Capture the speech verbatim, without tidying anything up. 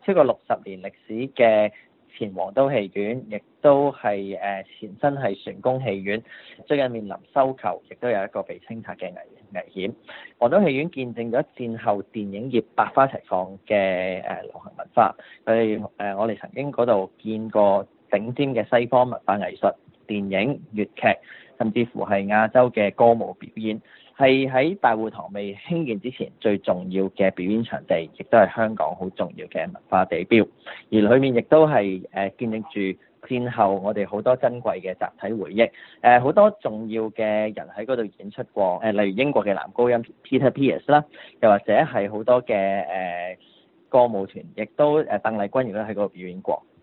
超過六十年歷史嘅前皇都戲院，亦都係誒前身係璇宮戲院，最近面臨收購，亦都有一個被清拆嘅危危險。皇都戲院見證咗戰後電影業百花齊放嘅誒流行文化，佢哋誒我哋曾經嗰度見過頂尖嘅西方文化藝術、電影、粵劇，甚至乎係亞洲嘅歌舞表演，係喺大會堂未興建之前最重要嘅表演場地，亦都係香港好重要嘅文化地標。而裏面亦都係誒見證住戰後我哋好多珍貴嘅集體回憶。誒好多重要嘅人喺嗰度演出過，誒例如英國嘅男高音 Peter Pears 啦，又或者係好多嘅誒歌舞團，亦都誒鄧麗君亦都喺嗰度表演過。